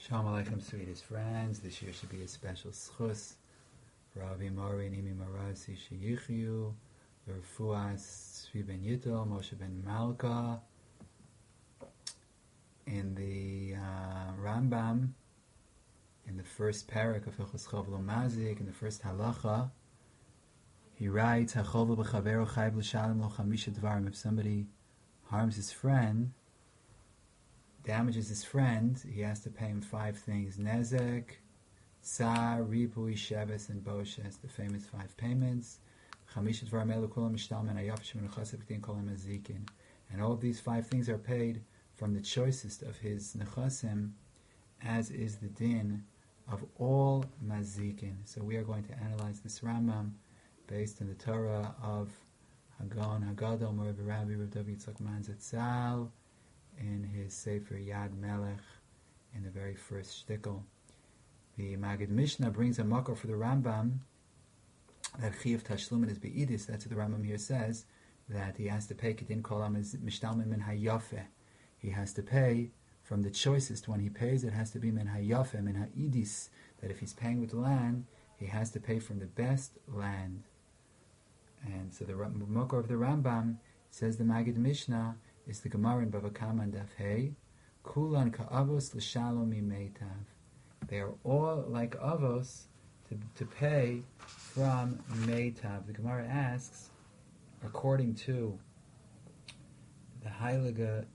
Shalom Aleichem, sweetest friends. This year should be a special schus for Avi Mori and Imi Marasi Sheyichyu, Refuas Tzvi ben Yittel, Moshe ben Malka. In the Rambam, in the first parak of Hilchos Chovlo Mazik, in the first halacha, he writes, "Hachovlo b'chavero chayv l'shalom lo chamisha dvarim." If somebody harms his friend, damages his friend, he has to pay him 5 things: nezek, tsar, ripui, sheves, and boshes, the famous 5 payments. Chamisha dvarim elu kulam mishtalmen hayaf shemin chasef k'din kolam azikin. And all of these 5 things are paid from the choicest of his nechasim, as is the din of all mazikin. So we are going to analyze this Rambam based on the Torah of Hagon Hagadol Morav Rabbi Rav David Yitzchak Man Zatzal in his Sefer Yad Melech in the very first shtickle. The Magid Mishnah brings a makor for the Rambam that Chiyuv Tashlumin is Be'idis. That's what the Rambam here says, that he has to pay Kedin Kolam Mishtalmin Min Hayafeh. He has to pay from the choicest. When he pays, it has to be Min Hayafeh, Min Ha'idis, that if he's paying with land, he has to pay from the best land. And so the makor of the Rambam, says the Magid Mishnah, is the Gemara in Bava Kama and Daf Hey, Kulan ka'avos l'shalom imeitav. They are all like avos to pay from meitav. The Gemara asks, according to the Heilige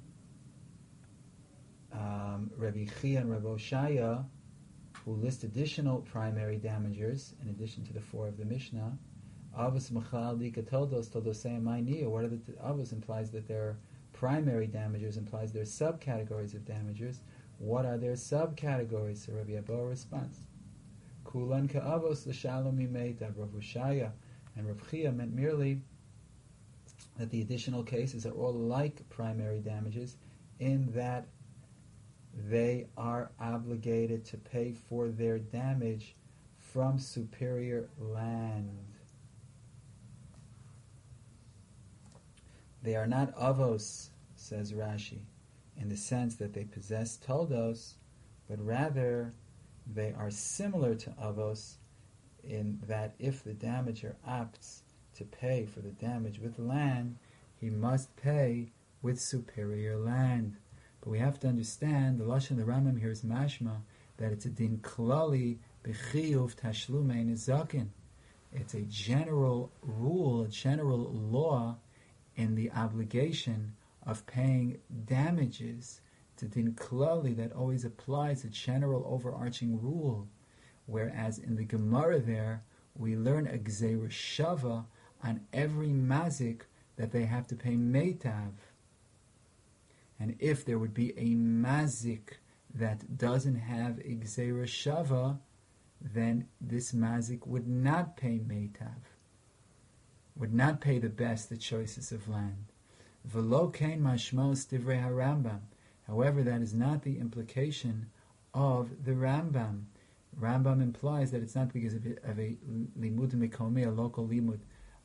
Rabbi Chia and Rabbi Oshaya, who list additional primary damagers in addition to the 4 of the Mishnah, avos machal dika toldos toldoseim ma'niya. What are the avos? Implies that they're primary damagers, implies they're subcategories of damagers. What are their subcategories? So Rabbi Abba responds, kulan ka'avos l'shalom imeitav. Rav Oshaya and Rav Chia meant merely that the additional cases are all like primary damages in that they are obligated to pay for their damage from superior land. They are not avos, says Rashi, in the sense that they possess toldos, but rather they are similar to avos in that if the damager opts to pay for the damage with land, he must pay with superior land. But we have to understand, the Lashon of the Rambam here is mashma, that it's a din klali b'chiyuv tashlumei nizakin. It's a general rule, a general law in the obligation of paying damages. It's a din klali that always applies, a general overarching rule. Whereas in the Gemara there, we learn a gzeira shava on every mazik that they have to pay meitav. And if there would be a mazik that doesn't have a gzeira shava, then this mazik would not pay meitav, would not pay the best, the choicest of land. V'lo kein mashmos divrei harambam. However, that is not the implication of the Rambam. Rambam implies that it's not because of a limud mikomi, a local limud,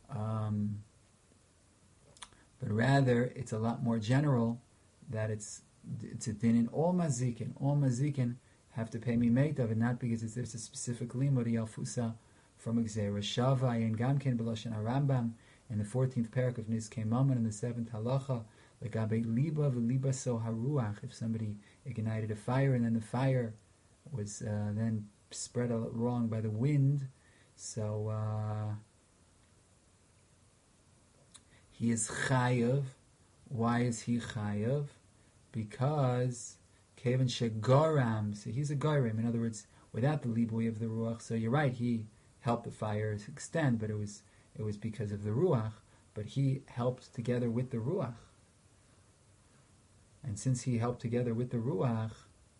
but rather it's a lot more general, that it's a din in all mazikin. All mazikin have to pay mimeitav, and not because there's a specific limud yalfusa from a gzeira shava. And gamken b'loshen harambam in the 14th parak of Nizkei Mammon in the 7th halacha, legabe liba v'liba so haruach. If somebody ignited a fire and then the fire was then spread wrong by the wind, so he is chayav. Why is he chayav? Because kevan shegoram. So he's a goyim. In other words, without the libui of the ruach. So you're right. He helped the fire extend, but it was because of the ruach. But he helped together with the ruach. And since he helped together with the ruach,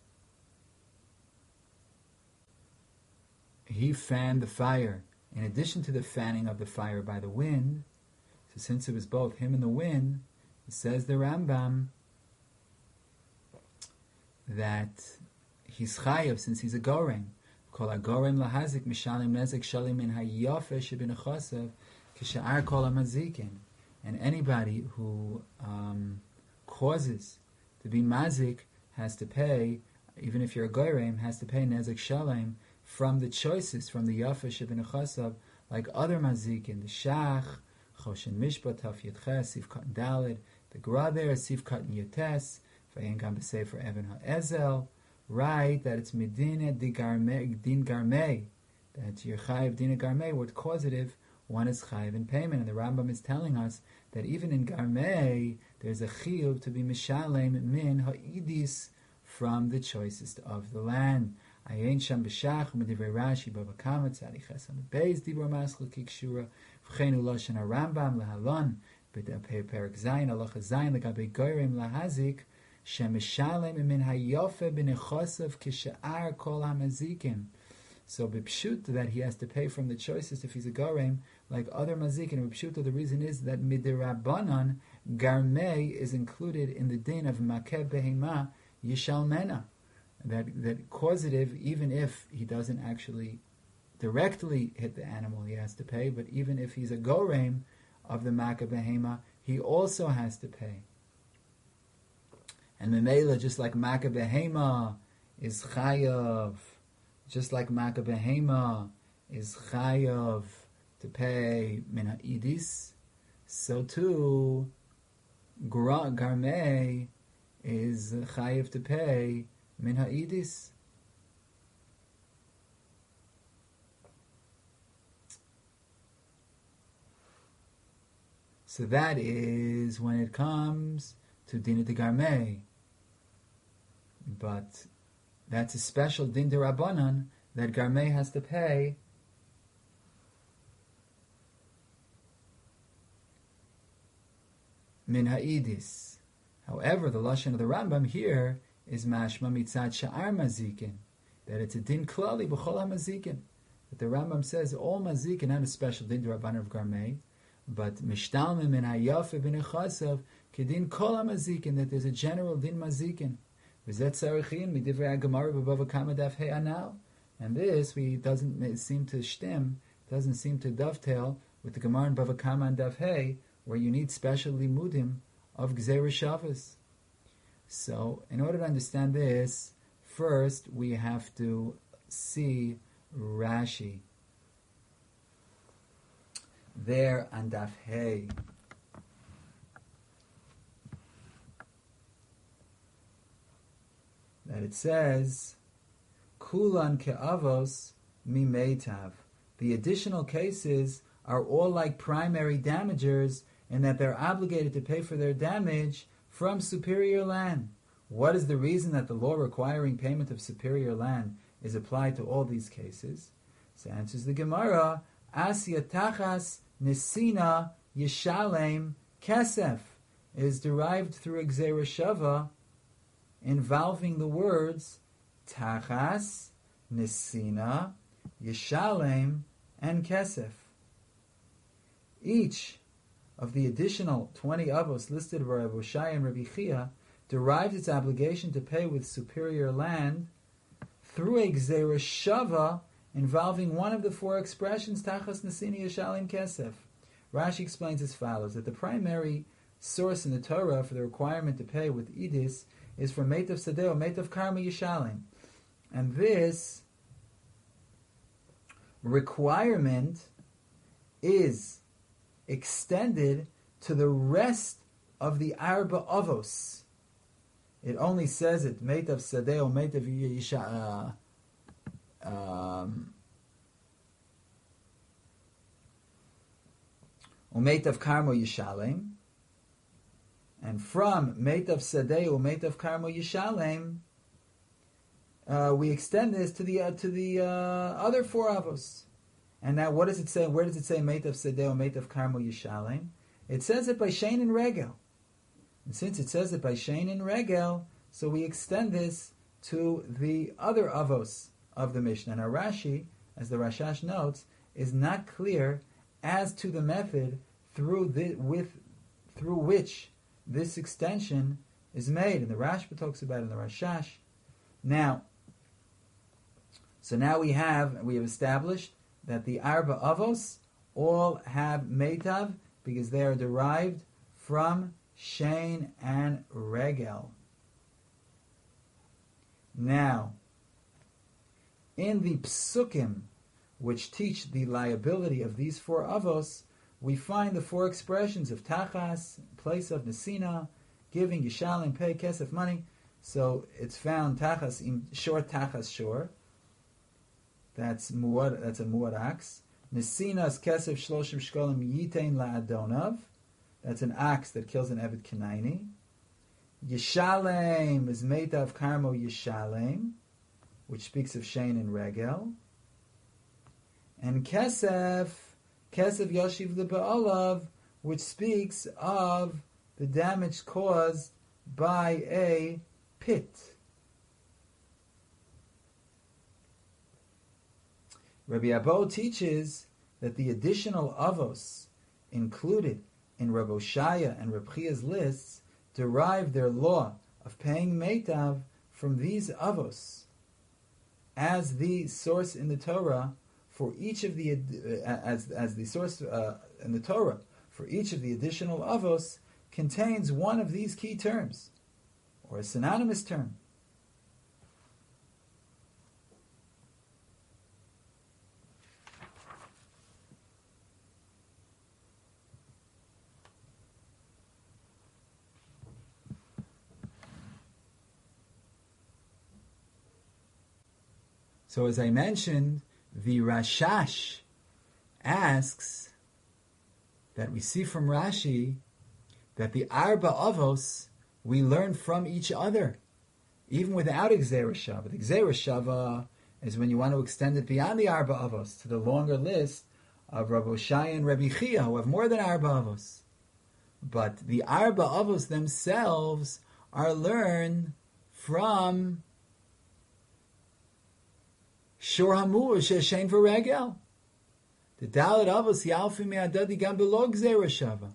he fanned the fire. In addition to the fanning of the fire by the wind, so since it was both him and the wind, it says the Rambam that he's chayav since he's a gorem. Kol hagorem lahazik mishalim nezek shalim min hayafe shebinachasav k'sha'ar kol hamazikin. And anybody who causes to be mazik has to pay even if you're a goyrem, has to pay nezek shalem from the choices, from the yafa shebinachasav, like other mazikin, the shach, choshen mishpat, taf yitches, sif katan dalid, the gra there, sif katan yates, vayen gam b'sefer even ha'ezel, right, that it's medina din garmei, that you're chayiv din garmei, word causative, one is chayiv in payment, and the Rambam is telling us that even in garmei, there's a chiyuv to be mishalem min ha'idis from the choicest of the land. Ayin sham b'shach u'medivrei Rashi bava kama tzadi chesam beis dibur maschel kikshura v'chein uloshen harambam lahalon b'dapei perik zayin halacha zayin legabe goyrim lahazik shem mishalem min hayofe b'nechosav k'she'ar kol hamazikim. So b'pshut that he has to pay from the choicest if he's a goyim like other mazikin. And b'pshut the reason is that midirabanan garmei is included in the din of makeh behema yishalmena. That causative, even if he doesn't actually directly hit the animal, he has to pay. But even if he's a gorem of the makeh behema, he also has to pay. And memela, just like makeh behema is chayav, just like makeh behema is chayav to pay min ha'idis, so too garmei is chayav to pay min ha'idis. So that is when it comes to din de garmei. But that's a special din de rabbanan that garmei has to pay min ha'idis. However, the lashon of the Rambam here is mashma mitzad sha'ar mazikin, that it's a din klali b'chol ha'mazikin. That the Rambam says all mazikin, not a special din rabbanan of garmei, but mishtalmim min hayafe b'nechasav kedin kol ha'mazikin, that there's a general din mazikin. V'zet tzarichin midivrei haGemara b'bava kama daf hey anal, and this doesn't seem to stem, doesn't seem to dovetail with the Gemara in Bava Kama and Daf Hey, where you need special limudim of Gzeira Shabbos. So, in order to understand this, first we have to see Rashi there on Daf Hey. That it says, Kulan ke'avos mimeitav. The additional cases are all like primary damagers in that they're obligated to pay for their damage from superior land. What is the reason that the law requiring payment of superior land is applied to all these cases? So answers the Gemara, Asya tachas nesina yishalem kesef, is derived through a Gzeira Shava involving the words tachas, nesina, yishalem, and kesef. Each of the additional 20 avos listed by Rabbi Shai and Rabbi Chia derives its obligation to pay with superior land through a Gzeira Shava involving one of the four expressions, Tachas Nesini Yishalim Kesef. Rashi explains as follows, that the primary source in the Torah for the requirement to pay with Idis is from Meitav Sadeo, Meitav Karma Yishalim. And this requirement is extended to the rest of the Arba Avos. It only says it, Meitav Sadeo, Meitav Yishalim, Umeitav Karmo Yishalem, and from Meitav Sadeh Umeitav Karmo Yishalem, we extend this to the other four avos. And now, what does it say? Where does it say Meitav Sadeh Umeitav Karmo Yishalem? It says it by Shein and Regel, and since it says it by Shein and Regel, so we extend this to the other avos of the Mishnah. And our Rashi, as the Rashash notes, is not clear as to the method through which this extension is made. And the Rashba talks about it in the Rashash. Now we have established that the Arba Avos all have Meitav because they are derived from Shein and Regel. Now, in the psukim, which teach the liability of these four avos, we find the four expressions of tachas, in place of nesina, giving, yishalim, pay, kesef, money. So it's found tachas, shor tachas shor. That's a muad axe. Nesinas kesef shloshim shkolim yitein la'adonav. That's an axe that kills an Eved Kanaini. Yishalem is meitav karmo yishalem, which speaks of Shein and Regel. And kesef yoshiv leba'olav, which speaks of the damage caused by a pit. Rabbi Abo teaches that the additional avos included in Rav Oshaya and Reb Chia's lists derive their law of paying meitav from these avos as the source in the Torah for each of the as the source in the Torah for each of the additional avos contains one of these key terms or a synonymous term. So as I mentioned, the Rashash asks that we see from Rashi that the Arba Avos we learn from each other, even without a Gzeira Shava. The Gzeira Shava is when you want to extend it beyond the Arba Avos to the longer list of Rav Oshaya and Rabbi Chia, who have more than Arba Avos. But the Arba Avos themselves are learned from Shor Hamur Sheshein V'Regel. The Dalet Avos Yalfi Me'adadi Gam Below Gzeira Shava.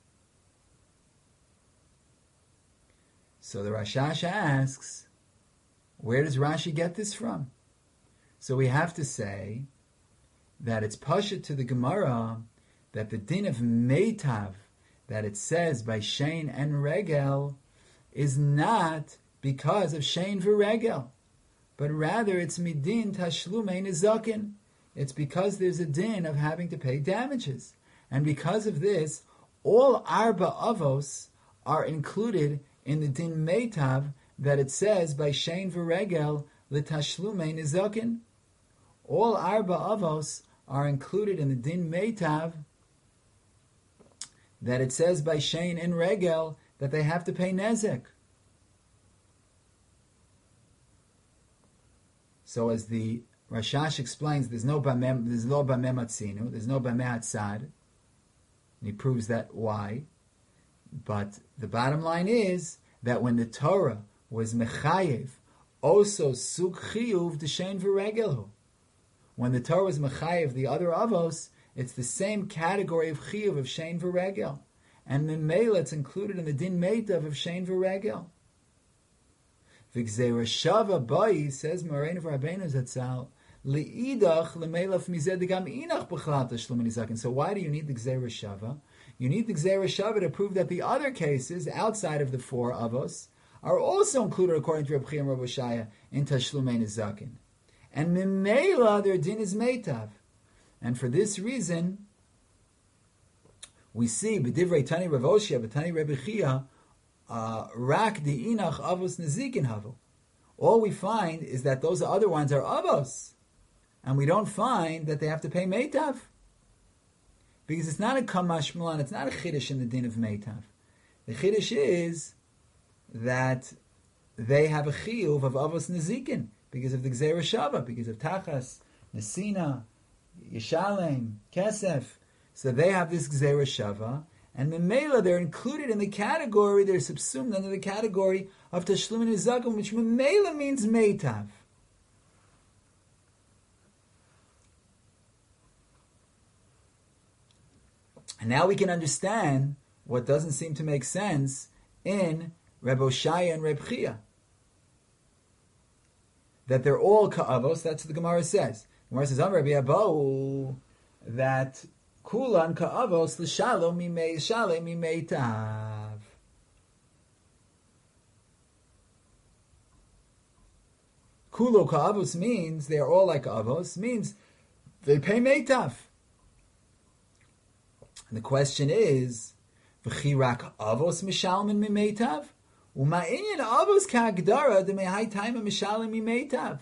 So the Rashash asks, where does Rashi get this from? So we have to say that it's Pasha to the Gemara that the din of Meitav that it says by Shein and Regel is not because of Shein V'Regel, but rather it's midin tashlumein nizakin. It's because there's a din of having to pay damages. And because of this, all Arba Avos are included in the din meitav that it says by Shein V'Regel l'tashlumein nizakin. All Arba Avos are included in the din meitav that it says by Shein and Regel that they have to pay nezek. So as the Rashash explains, there's no bameh atzinu, there's no bameh atzad, and he proves that why. But the bottom line is that when the Torah was mechayev, also sug chiyuv d'shein v'regelu. When the Torah was mechayev the other avos, it's the same category of chiyuv of shein v'regel, and memela it's included in the din meitav of shein v'regel. V'gzeira shava bai, says Moreinu Rabbeinu Zatzal, li'idach lemelaf mized gam inach b'chlal tashlum nizakin. So why do you need the gzeira shava? You need the gzeira shava to prove that the other cases outside of the four avos are also included, according to Reb Chia and Reb Oshaya, in tashlumei nizakin. And memela their din is meitav. And for this reason, we see b'divrei Tani Rav Oshia, b'Tani Reb Chia, rak di inach avos nezikin havu. All we find is that those other ones are avos, and we don't find that they have to pay meitav, because it's not a kamash malan, it's not a chiddush in the din of meitav. The chiddush is that they have a chiyuv of avos nezikin because of the gzeira shava, because of tachas, nesina, yishalem, kesef. So they have this gzeira shava. And memela, they're included in the category, they're subsumed under the category of tashlum and nizakim, which memela means meitav. And now we can understand what doesn't seem to make sense in Reb Oshaya and Reb Chia. That they're all ka'avos, that's what the Gemara says. The Gemara says, Rabbi Abo, that kulan ka'avos l'shalom mimei shalem mimei tav. Kulo ka'avos means they are all like avos, means they pay meitav. And the question is, v'chirak avos mishalmin mimeitav? U'ma'inyan avos ka'agdara demehai taima mishalmin mimeitav?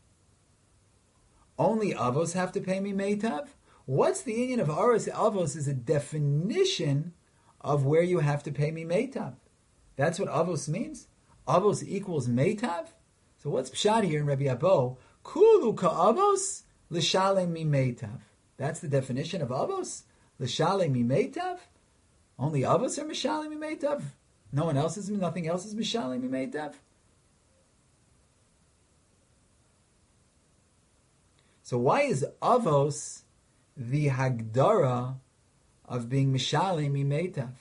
Only avos have to pay mimeitav? What's the union of aros? Avos is a definition of where you have to pay mimeitav. That's what avos means? Avos equals meitav? So what's pshat here in Rabbi Abo? Kulu ka'avos l'shalem mimeitav. That's the definition of avos? L'shalem mimeitav? Only avos are mishalem mimeitav? Nothing else is mishalem mimeitav? So why is avos the hagdara of being mishalem mimeitav?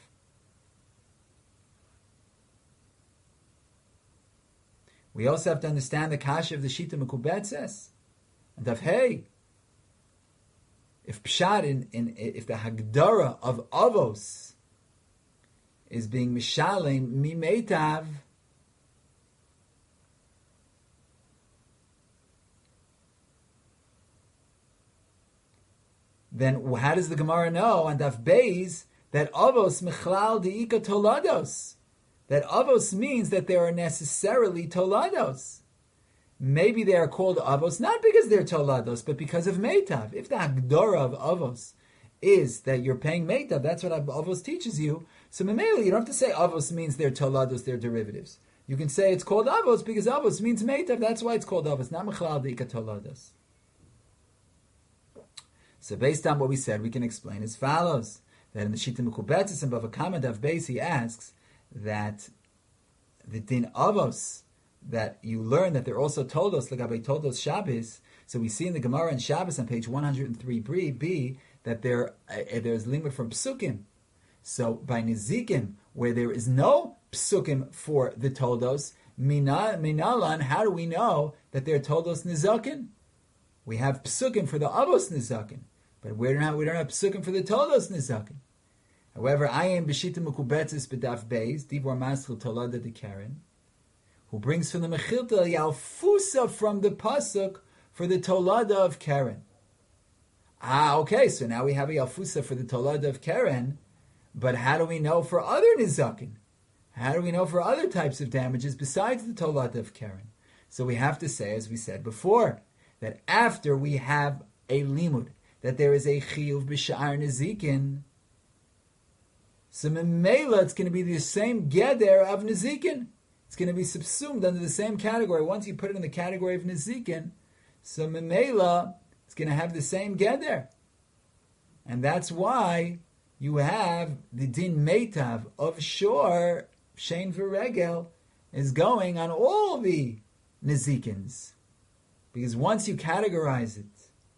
We also have to understand the kasha of the Shita Mekubetzes. And of hey, if pshat if the hagdara of avos is being mishalem mimeitav, then how does the Gemara know and Daf Beis that avos mechlal deika tolados? That avos means that there are necessarily tolados. Maybe they are called avos not because they're tolados, but because of meitav. If the hagdara of avos is that you're paying meitav, that's what avos teaches you. So memela, you don't have to say avos means they're tolados, they're derivatives. You can say it's called avos because avos means meitav. That's why it's called avos, not mechlal deika tolados. So based on what we said, we can explain as follows: that in the Shita Mekubetzes and Bava Kama Daf Beis, he asks that the din avos that you learn that they're also toldos legabe toldos Shabbos. So we see in the Gemara in Shabbos on page 103b that there's limud from psukim. So by nizikim, where there is no psukim for the toldos minalan, how do we know that they're toldos nizakin? We have psukim for the avos nizakin, but we don't have psukim for the toldos nizakin. However, I am b'shita mekubetzes b'daf beis divor maschil tolada de Karen, who brings from the Mechilta Yalfusa from the pasuk for the tolada of Karen. Okay, so now we have a Yalfusa for the tolada of Karen, but how do we know for other nizakin? How do we know for other types of damages besides the tolada of Karen? So we have to say, as we said before, that after we have a limud, that there is a chiyuv b'sha'ar nizikin, so memela it's going to be the same geder of nizikin. It's going to be subsumed under the same category. Once you put it in the category of nizikin, so memela it's going to have the same geder. And that's why you have the din meitav of shor, shein v'regel, is going on all the nizikins. Because once you categorize it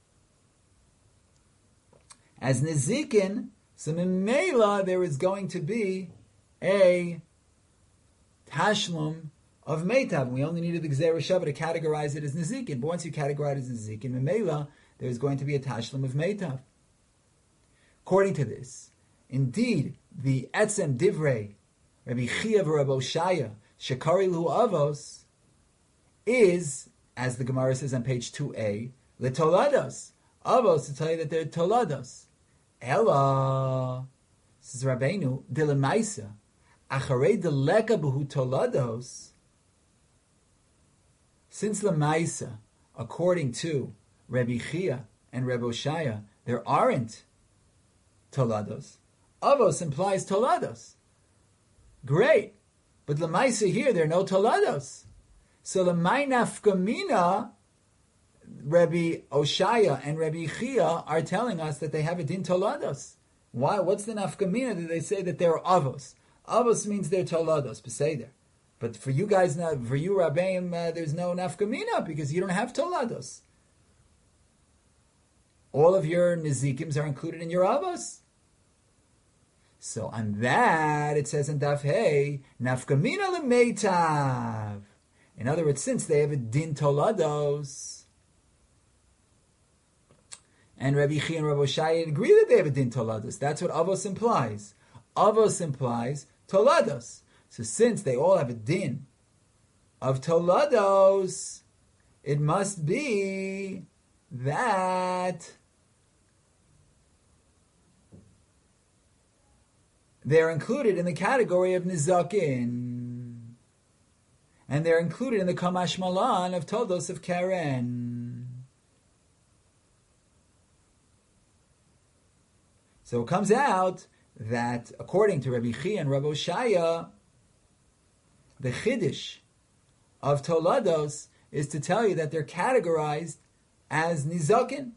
as nizikin, so memela there is going to be a tashlum of meitav. We only needed the gzera shava to categorize it as nizikin. But once you categorize it as nizikin, memela there is going to be a tashlum of meitav. According to this, indeed, the etzem divrei Rabbi Chia v'Rabbi Oshaya shekari lu avos is, as the Gemara says on page 2a, letolados. Avos to tell you that they're tolados. Ella, says Rabbeinu, dilemaisa, acharei deleka b'hu tolados. Since lemaisa, according to Rabbi Chia and Rabbi Oshaya, there aren't tolados. Avos implies tolados. Great, but lemaisa here there are no tolados. So lemay nafkamina, Rabbi Oshaya and Rabbi Chia are telling us that they have a din tolados. Why? What's the nafkamina that they say that they're avos? Avos means they're tolados, beseder. But for you guys, for you Rabbeim, there's no nafkamina because you don't have tolados. All of your nizikims are included in your avos. So on that, it says in Daf Hey, nafkamina lemeitav. In other words, since they have a din tolados, and Rabbi Chia and Rabbi Oshaya agree that they have a din tolados, that's what avos implies. Avos implies tolados. So since they all have a din of tolados, it must be that they're included in the category of nizakin, and they're included in the kamash malan of toldos of Karen. So it comes out that according to Rabbi Chi and Rabbi Oshaya, the chiddush of tolados is to tell you that they're categorized as nizakin.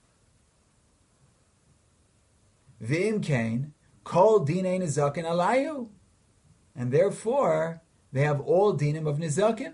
V'im kain, kol dinei nizakin alayu, and therefore they have all dinim of nizakin.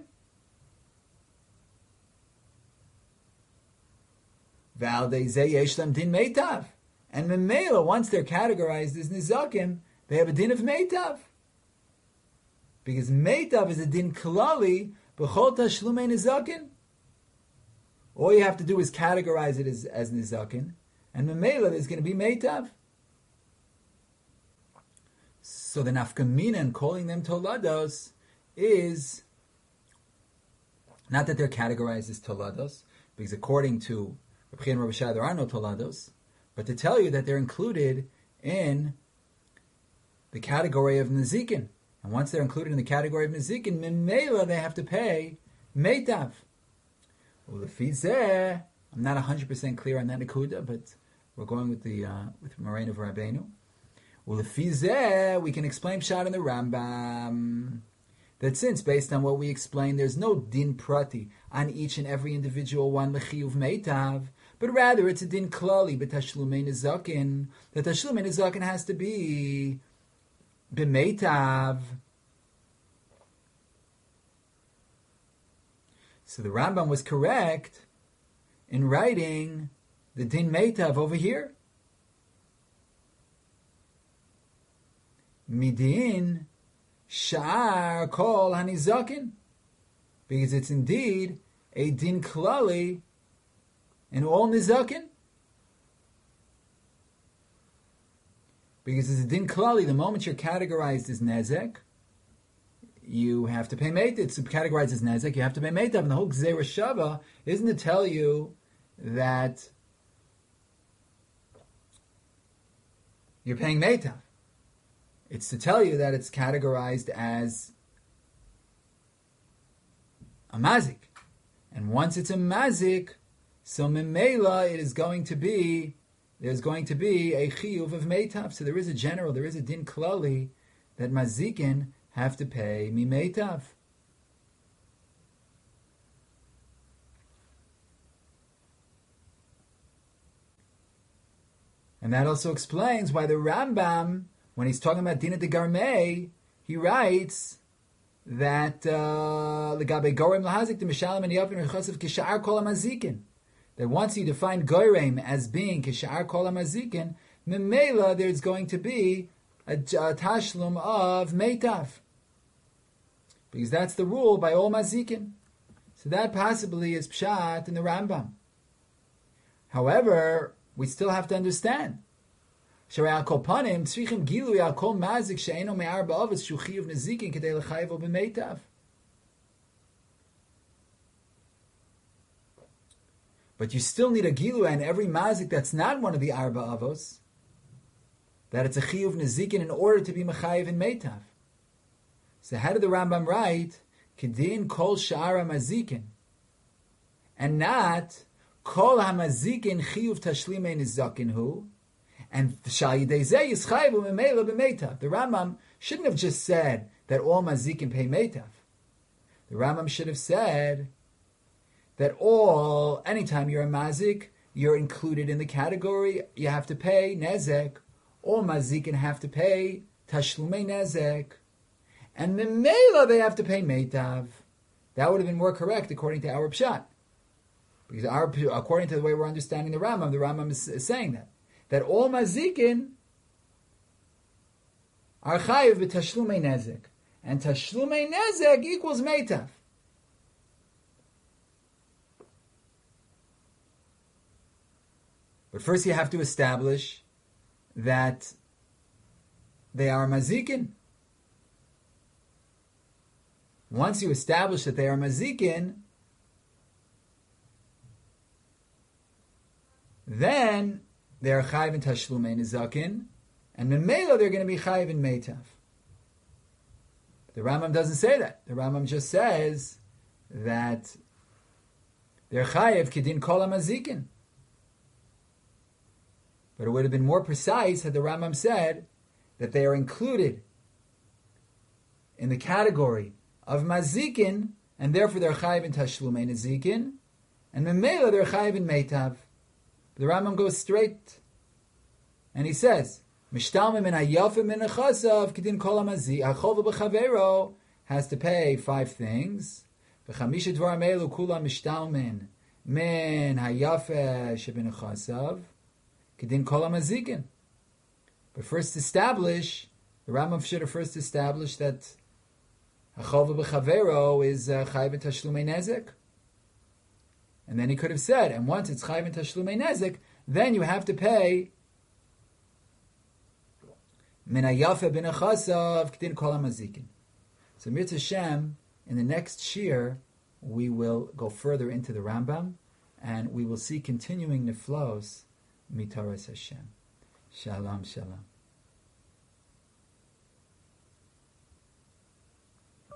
V'aldei zeh yesh lam din meitav, and memela, once they're categorized as nizakin, they have a din of meitav, because meitav is a din klali b'chol tashlumei nizakin. All you have to do is categorize it as nizakin, and memela there's going to be meitav. So the nafkamina in calling them tolados is not that they're categorized as tolados, because according to Reb Chia and Reb Shai there are no tolados, but to tell you that they're included in the category of nizikin. And once they're included in the category of nizikin, memela they have to pay meitav. Well, the fizeh, I'm not 100% clear on that nekuda, but we're going with the with Moraine of Rabbeinu. Well, the fizeh, we can explain pshat in the Rambam that since, based on what we explained, there's no din prati on each and every individual one lechiyuv meitav, but rather it's a din klali b'tashlumei nizakin. The tashlumei nizakin has to be b'meitav. So the Rambam was correct in writing the din meitav over here. Midin sha'ar kol hanizakin, because it's indeed a din klali in all nizakin. Because it's a din klali, the moment you're categorized as nezek, you have to pay meitav. It's categorized as nezek, you have to pay meitav. And the whole gzeira shava isn't to tell you that you're paying meitav. It's to tell you that it's categorized as a mazik. And once it's a mazik, so memela it is going to be, there's going to be a chiyuv of meitav. So there is a din klali that mazikin have to pay mi meitav. And that also explains why the Rambam, when he's talking about Dina de Garmei, he writes that legabe gorem lahazik de mishalim and yavin rechasav kishar kol hamazikin. That once you define gorem as being kishar kol hamazikin, memela there's going to be a tashlum of meitav, because that's the rule by all mazikin. So that possibly is pshat in the Rambam. However, we still have to understand. But you still need a gilu and every mazik that's not one of the arba avos, that it's a chiyuv nezikin in order to be mechayiv in meitav. So how did the Rambam write kedin kol sha'ara mazikin, and not kol hamazikin chiyuv tashlimei nizakin hu? And the Rambam shouldn't have just said that all mazikin pay meitav. The Rambam should have said that anytime you're a mazik, you're included in the category, you have to pay nezek. All mazikin have to pay tashlumei nezek. And memela they have to pay meitav. That would have been more correct according to our pshat. Because according to the way we're understanding the Rambam is saying that all mazikin are chayiv b'tashlumei nezek, and tashlumei nezek equals meitav. But first you have to establish that they are mazikin. Once you establish that they are mazikin, then they're chayiv in tashlumei nezakin, and memela they're going to be chayiv in meitav. The Rambam doesn't say that. The Rambam just says that they're chayiv kedin kol hamazikin. But it would have been more precise had the Rambam said that they are included in the category of mazikin, and therefore they're chayiv in tashlumei nezikin, and memela they're chayiv in meitav. The Rambam goes straight, and he says, Mishtalmim min hayafa min nechasav kedin kol hamazik hachol b'chavero has to pay 5 things. V'chamisha dvarim elu kulam mishtalmin min hayafa shebenechasav kedin kol hamazikin. But first establish, the Rambam should have first established that hachol b'chavero is chayiv in tashlumei nezek. And then he could have said, and once it's chayiv in tashlumei nezek, then you have to pay min hayafa b'nechasav kedin kol hamazikin. So Mirz Hashem, in the next shir, we will go further into the Rambam, and we will see continuing niflos mitaras Hashem. Shalom, shalom.